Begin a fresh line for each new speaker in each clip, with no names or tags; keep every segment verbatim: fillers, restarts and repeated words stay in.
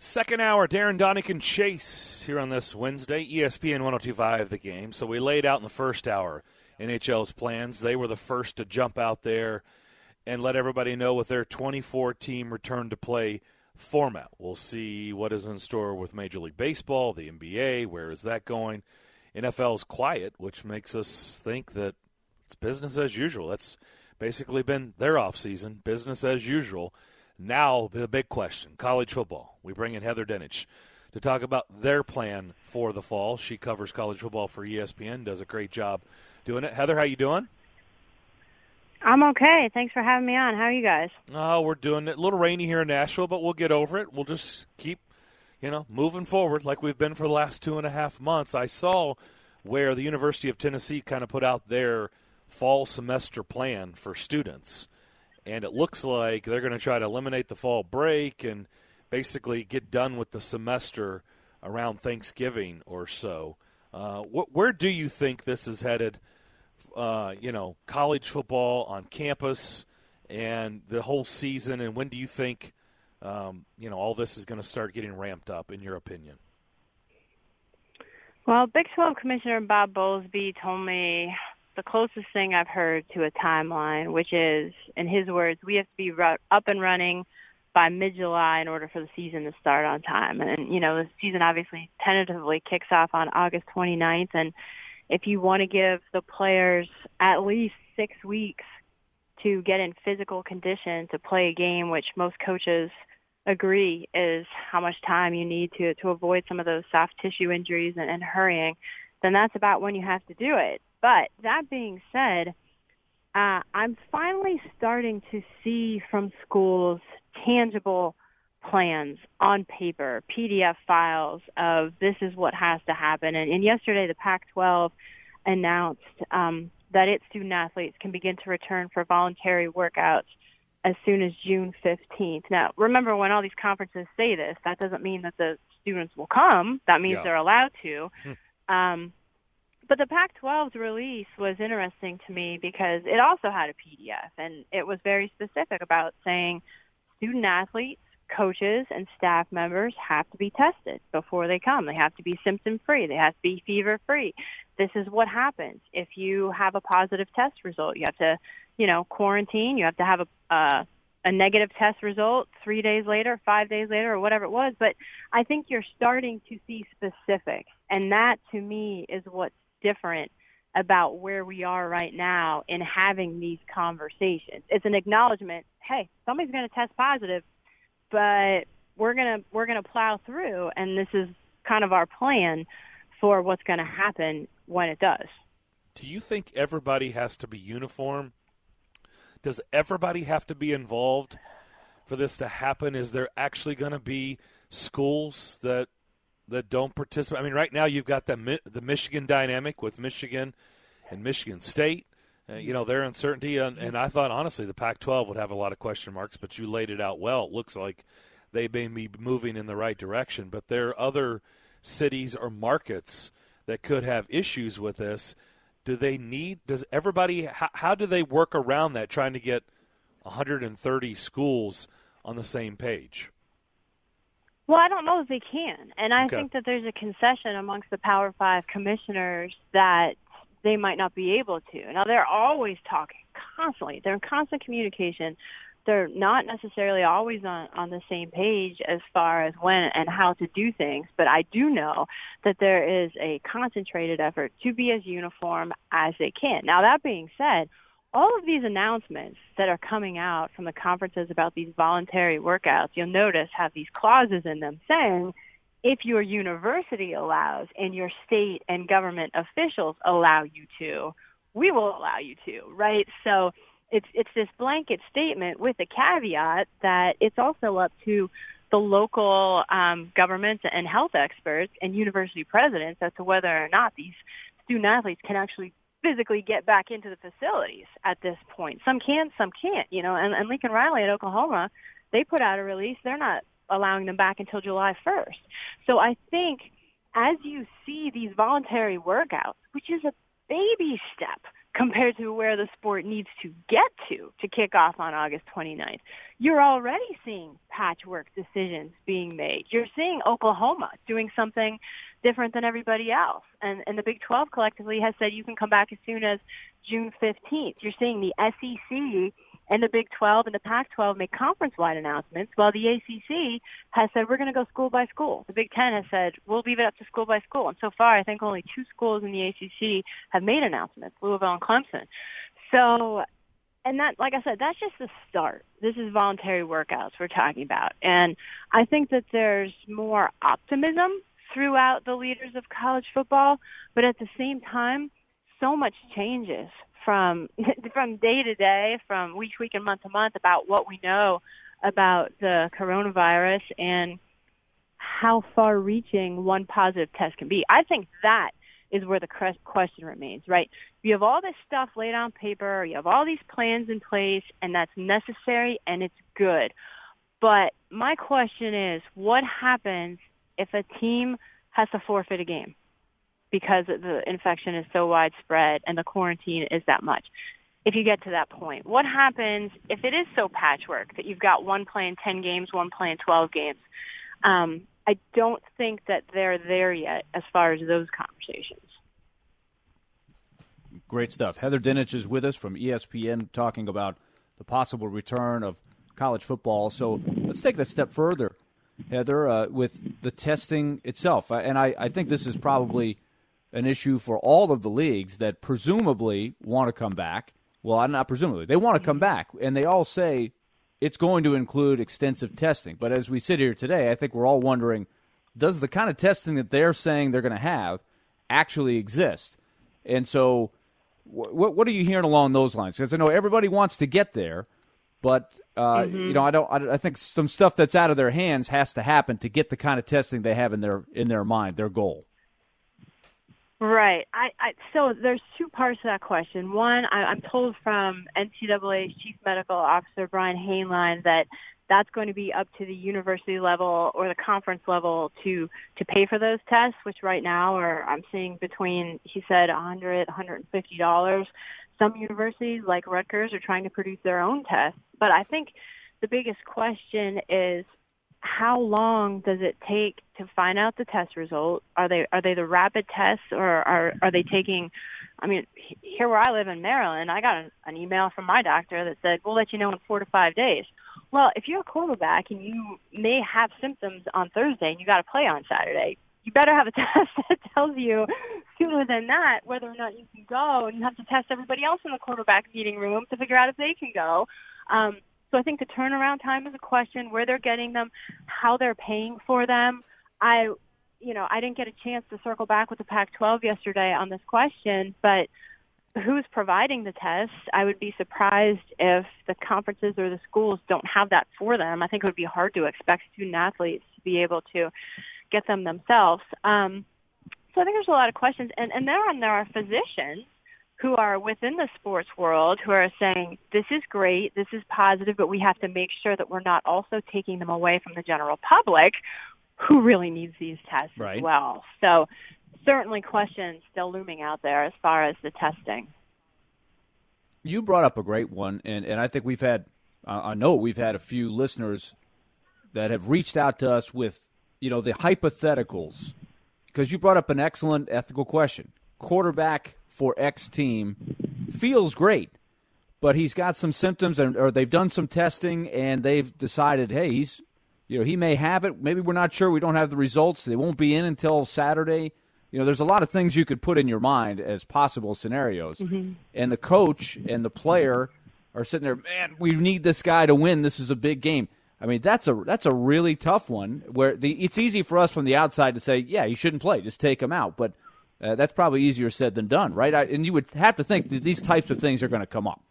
Second hour, Darren Donick Chase here on this Wednesday, E S P N ten twenty-five The Game. So we laid out in the first hour N H L's plans. They were the first to jump out there and let everybody know with their twenty-four team return to play format. We'll see what is in store with Major League Baseball, the N B A, where is that going? N F L's quiet, which makes us think that it's business as usual. That's basically been their offseason, business as usual. Now, the big question, college football. We bring in Heather Dinich to talk about their plan for the fall. She covers college football for E S P N, does a great job doing it. Heather, how you doing?
I'm okay. Thanks for having me on. How are you guys?
Oh, we're doing it. A little rainy here in Nashville, but we'll get over it. We'll just keep, you know, moving forward like we've been for the last two and a half months. I saw where the University of Tennessee kind of put out their fall semester plan for students. And it looks like they're going to try to eliminate the fall break and basically get done with the semester around Thanksgiving or so. Uh, wh- where do you think this is headed, uh, you know, college football on campus and the whole season? And when do you think, um, you know, all this is going to start getting ramped up, in your opinion?
Well, Big twelve Commissioner Bob Bowlesby told me the closest thing I've heard to a timeline, which is, in his words, we have to be up and running by mid-July in order for the season to start on time. And, you know, the season obviously tentatively kicks off on August twenty-ninth. And if you want to give the players at least six weeks to get in physical condition to play a game, which most coaches agree is how much time you need to, to avoid some of those soft tissue injuries and, and hurrying, then that's about when you have to do it. But that being said, uh, I'm finally starting to see from schools tangible plans on paper, P D F files of this is what has to happen. And, and yesterday the Pac twelve announced um, that its student athletes can begin to return for voluntary workouts as soon as June fifteenth. Now, remember, when all these conferences say this, that doesn't mean that the students will come. That means yeah. they're allowed to. um, But the Pac twelve's release was interesting to me because it also had a P D F, and it was very specific about saying student athletes, coaches, and staff members have to be tested before they come. They have to be symptom-free. They have to be fever-free. This is what happens if you have a positive test result. You have to, you know, quarantine. You have to have a uh, a negative test result three days later, five days later, or whatever it was. But I think you're starting to see specifics, and that, to me, is what's different about where we are right now in having these conversations. It's an acknowledgement, hey, somebody's going to test positive, but we're going to we're going to plow through, and this is kind of our plan for what's going to happen when it does.
Do you think everybody has to be uniform? Does everybody have to be involved for this to happen? Is there actually going to be schools that that don't participate? I mean, right now you've got the the Michigan dynamic with Michigan and Michigan State. Uh, you know, their uncertainty. And, and I thought, honestly, the Pac twelve would have a lot of question marks, but you laid it out well. It looks like they may be moving in the right direction. But there are other cities or markets that could have issues with this. Do they need – does everybody how, – how do they work around that, trying to get one hundred thirty schools on the same page?
Well, I don't know if they can. And I
okay.
think that there's a concession amongst the Power Five commissioners that they might not be able to. Now, they're always talking constantly. They're in constant communication. They're not necessarily always on, on the same page as far as when and how to do things. But I do know that there is a concentrated effort to be as uniform as they can. Now, that being said, all of these announcements that are coming out from the conferences about these voluntary workouts, you'll notice have these clauses in them saying if your university allows and your state and government officials allow you to, we will allow you to, right? So it's it's this blanket statement with a caveat that it's also up to the local um, governments and health experts and university presidents as to whether or not these student athletes can actually physically get back into the facilities at this point. Some can, some can't, you know, and, and Lincoln Riley at Oklahoma, they put out a release. They're not allowing them back until July first. So I think as you see these voluntary workouts, which is a baby step compared to where the sport needs to get to to kick off on August twenty-ninth. You're already seeing patchwork decisions being made. You're seeing Oklahoma doing something different than everybody else. And, and the Big twelve collectively has said you can come back as soon as June fifteenth. You're seeing the S E C and the Big twelve and the Pac twelve make conference-wide announcements, while the A C C has said we're going to go school by school. The Big Ten has said we'll leave it up to school by school. And so far, I think only two schools in the A C C have made announcements, Louisville and Clemson. So, and that, like I said, that's just the start. This is voluntary workouts we're talking about. And I think that there's more optimism throughout the leaders of college football, but at the same time, so much changes from from day to day, from week to week and month to month about what we know about the coronavirus and how far-reaching one positive test can be. I think that is where the question remains, right? You have all this stuff laid on paper, you have all these plans in place, and that's necessary and it's good. But my question is, what happens if a team has to forfeit a game because the infection is so widespread and the quarantine is that much? If you get to that point, what happens if it is so patchwork that you've got one playing ten games, one playing twelve games? Um, I don't think that they're there yet as far as those conversations.
Great stuff. Heather Dinich is with us from E S P N talking about the possible return of college football. So let's take it a step further, Heather, uh, with the testing itself. And I, I think this is probably an issue for all of the leagues that presumably want to come back. Well, not presumably. They want to come back, and they all say it's going to include extensive testing. But as we sit here today, I think we're all wondering, does the kind of testing that they're saying they're going to have actually exist? And so what what are you hearing along those lines? Because I know everybody wants to get there, but uh, mm-hmm. you know, I don't. I, I think some stuff that's out of their hands has to happen to get the kind of testing they have in their in their mind, their goal.
Right. I, I so there's two parts to that question. One, I, I'm told from N C double A's Chief Medical Officer Brian Hainline that that's going to be up to the university level or the conference level to to pay for those tests, which right now are I'm seeing between, he said, one hundred dollars, one hundred fifty dollars. Some universities, like Rutgers, are trying to produce their own tests. But I think the biggest question is, how long does it take to find out the test result? Are they are they the rapid tests, or are are they taking? I mean, here where I live in Maryland, I got an, an email from my doctor that said, "We'll let you know in four to five days." Well, if you're a quarterback and you may have symptoms on Thursday and you got to play on Saturday, you better have a test that tells you sooner than that whether or not you can go, and you have to test everybody else in the quarterback meeting room to figure out if they can go. Um, So I think the turnaround time is a question, where they're getting them, how they're paying for them. I, you know, I didn't get a chance to circle back with the Pac twelve yesterday on this question, but who's providing the tests? I would be surprised if the conferences or the schools don't have that for them. I think it would be hard to expect student athletes to be able to get them themselves. Um, so I think there's a lot of questions. And, and there, and there are physicians who are within the sports world who are saying, this is great, this is positive, but we have to make sure that we're not also taking them away from the general public who really needs these tests
right.
as well. So certainly questions still looming out there as far as the testing.
You brought up a great one, and, and I think we've had, uh, I know we've had a few listeners that have reached out to us with, you know, the hypotheticals, because you brought up an excellent ethical question. Quarterback for X team feels great, but he's got some symptoms, and or they've done some testing, and they've decided, hey, he's, you know, he may have it. Maybe we're not sure. We don't have the results. They won't be in until Saturday. You know, there's a lot of things you could put in your mind as possible scenarios. Mm-hmm. And the coach and the player are sitting there, man, we need this guy to win. This is a big game. I mean, that's a that's a really tough one where the it's easy for us from the outside to say, yeah, you shouldn't play. Just take him out. But uh, that's probably easier said than done, right? I, and you would have to think that these types of things are going to come up.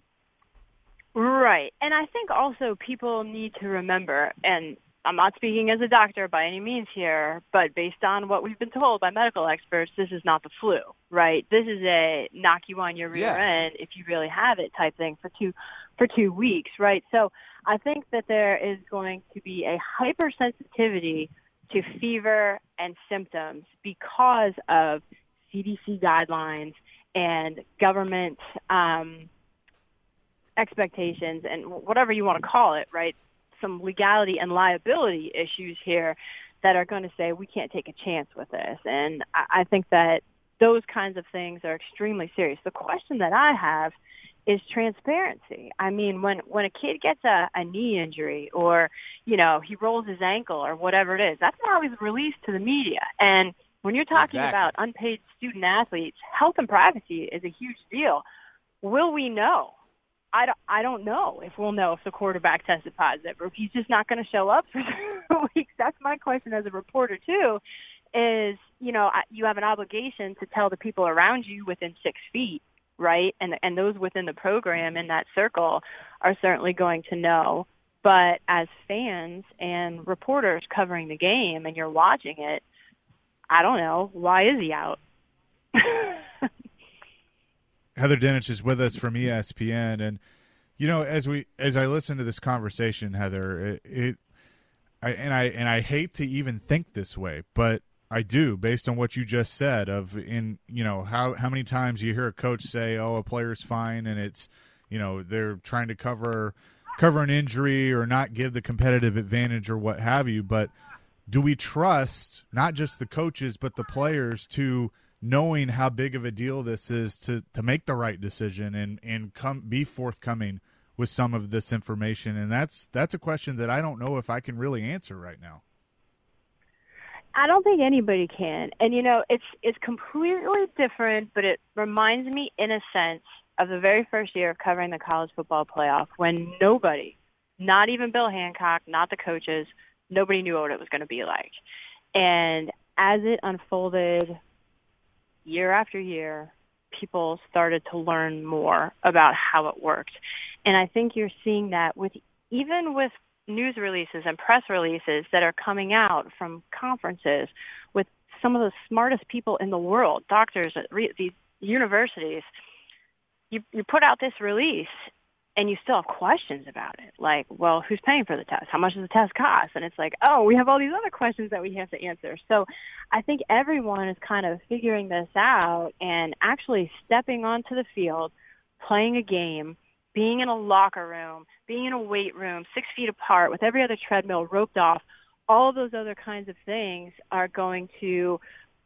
Right. And I think also people need to remember, and I'm not speaking as a doctor by any means here, but based on what we've been told by medical experts, this is not the flu, right? This is a knock you on your rear
yeah.
end if you really have it type thing for two for two weeks, right? So I think that there is going to be a hypersensitivity to fever and symptoms because of C D C guidelines and government um, expectations and whatever you want to call it, right? Some legality and liability issues here that are going to say we can't take a chance with this. And I, I think that those kinds of things are extremely serious. The question that I have is transparency. I mean, when, when a kid gets a, a knee injury or, you know, he rolls his ankle or whatever it is, that's not always released to the media. And when you're talking
exactly.
about unpaid student athletes, health and privacy is a huge deal. Will we know? I don't, I don't know if we'll know if the quarterback tested positive or if he's just not going to show up for two weeks. That's my question as a reporter, too, is, you know, you have an obligation to tell the people around you within six feet. Right, and and those within the program in that circle are certainly going to know. But as fans and reporters covering the game, and you're watching it, I don't know, why is he out?
Heather Dinich is with us from E S P N, and you know, as we as I listen to this conversation, Heather, it, it I, and I and I hate to even think this way, but I do, based on what you just said. Of in you know how how many times you hear a coach say, "Oh, a player's fine," and it's you know they're trying to cover cover an injury or not give the competitive advantage or what have you. But do we trust not just the coaches but the players to knowing how big of a deal this is to to make the right decision and and come be forthcoming with some of this information? And that's that's a question that I don't know if I can really answer right now.
I don't think anybody can. And, you know, it's it's completely different, but it reminds me in a sense of the very first year of covering the college football playoff when nobody, not even Bill Hancock, not the coaches, nobody knew what it was going to be like. And as it unfolded year after year, people started to learn more about how it worked. And I think you're seeing that with even with news releases and press releases that are coming out from conferences with some of the smartest people in the world, doctors at re- these universities. You, you put out this release and you still have questions about it. Like, well, who's paying for the test? How much does the test cost? And it's like, oh, we have all these other questions that we have to answer. So I think everyone is kind of figuring this out and actually stepping onto the field, playing a game, being in a locker room, being in a weight room, six feet apart with every other treadmill roped off, all of those other kinds of things are going to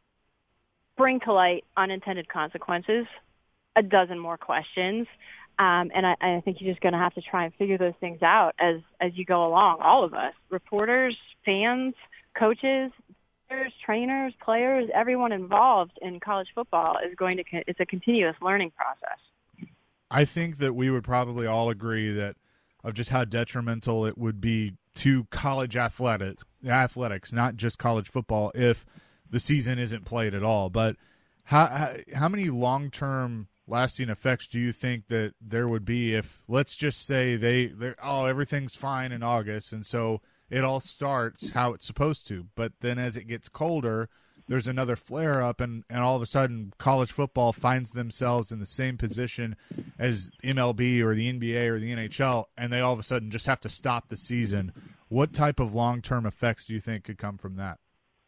bring to light unintended consequences, a dozen more questions. Um, and I, I think you're just going to have to try and figure those things out as, as you go along, all of us, reporters, fans, coaches, trainers, players, everyone involved in college football is going to, it's a continuous learning process.
I think that we would probably all agree that of just how detrimental it would be to college athletics, athletics, not just college football, if the season isn't played at all. But how how, how many long-term lasting effects do you think that there would be if, let's just say they they oh everything's fine in August and so it all starts how it's supposed to, but then as it gets colder, there's another flare up, and, and all of a sudden college football finds themselves in the same position as M L B or the N B A or the N H L, and they all of a sudden just have to stop the season. What type of long-term effects do you think could come from that?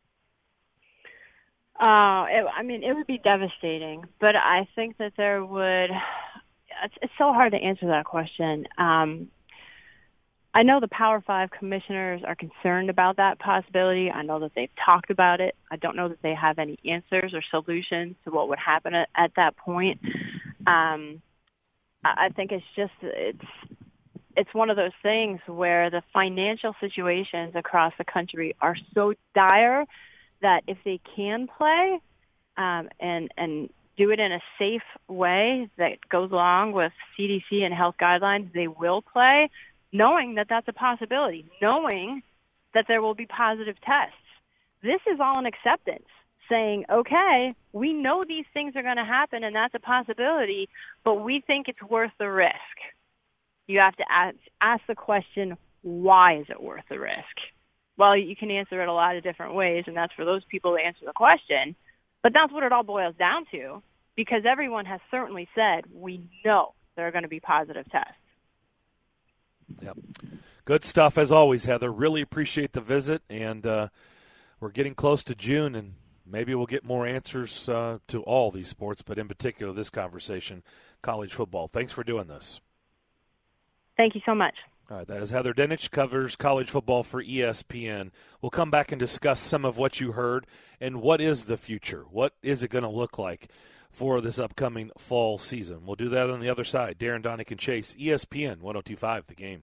Uh, it, I mean, it would be devastating, but I think that there would it's, – it's so hard to answer that question. Um, I know the Power Five commissioners are concerned about that possibility. I know that they've talked about it. I don't know that they have any answers or solutions to what would happen at, at that point. Um, I think it's just it's it's one of those things where the financial situations across the country are so dire that if they can play um, and and do it in a safe way that goes along with C D C and health guidelines, they will play, knowing that that's a possibility, knowing that there will be positive tests. This is all an acceptance, saying, okay, we know these things are going to happen and that's a possibility, but we think it's worth the risk. You have to ask, ask the question, why is it worth the risk? Well, you can answer it a lot of different ways, and that's for those people to answer the question. But that's what it all boils down to, because everyone has certainly said, we know there are going to be positive tests.
Yep. Good stuff as always, Heather. Really appreciate the visit, and uh, we're getting close to June, and maybe we'll get more answers uh, to all these sports, but in particular this conversation, college football. Thanks for doing this.
Thank you so much.
All right, that is Heather Dinich, covers college football for E S P N. We'll come back and discuss some of what you heard and what is the future. What is it going to look like for this upcoming fall season? We'll do that on the other side. Darren, Donick, and Chase, E S P N one oh two point five The Game.